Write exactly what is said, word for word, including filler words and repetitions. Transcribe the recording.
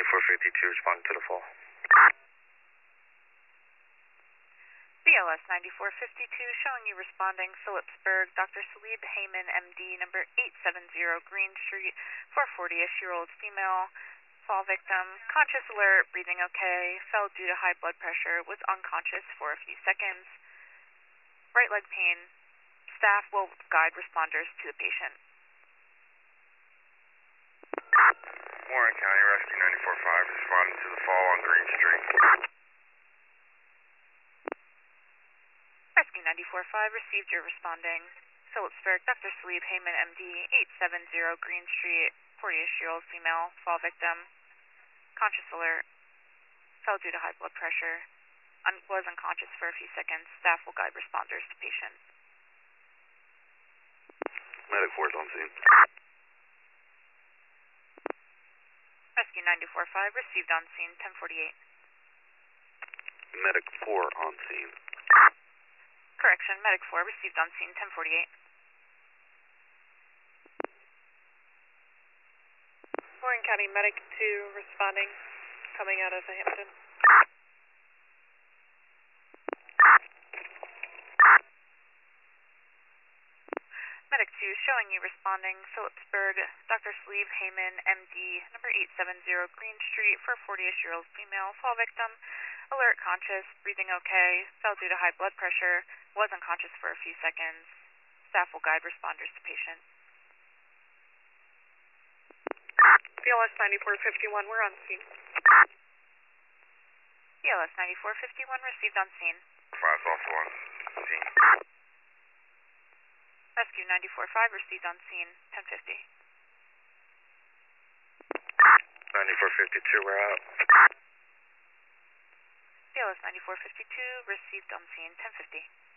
ninety-four fifty-two, responding to the fall. B L S ninety-four fifty-two, showing you responding Phillipsburg, Doctor Salib Heyman, M D, number eight seven zero Green Street, for a forty-ish-year-old female. Fall victim, conscious alert, breathing okay, fell due to high blood pressure, was unconscious for a few seconds. Right leg pain. Staff will guide responders to the patient. Warren County Rescue ninety-four five, responding to the fall on Green Street. Rescue ninety-four five, received your responding. Phillipsburg, Doctor Salib Heyman, M D, eight seven zero Green Street, forty-ish-year-old female, fall victim. Conscious alert, fell due to high blood pressure, un was unconscious for a few seconds. Staff will guide responders to patient. Medic four is on scene. Rescue ninety-four five, received on scene, ten forty-eight. Medic four on scene. Correction, Medic four, received on scene, ten forty-eight. Warren County Medic two responding, coming out of the Hampton. Medic two, showing you responding Phillipsburg, Doctor Salib Heyman, M D, number eight seven zero Green Street, for a forty-ish-year-old female, fall victim, alert, conscious, breathing okay, fell due to high blood pressure, was unconscious for a few seconds. Staff will guide responders to patient. B L S ninety-four fifty-one, we're on scene. B L S ninety-four fifty-one, received on scene. Five also on scene. Rescue ninety-four five, received on scene, ten fifty. ninety-four fifty-two, we're out. B L S ninety-four fifty-two, received on scene, ten fifty.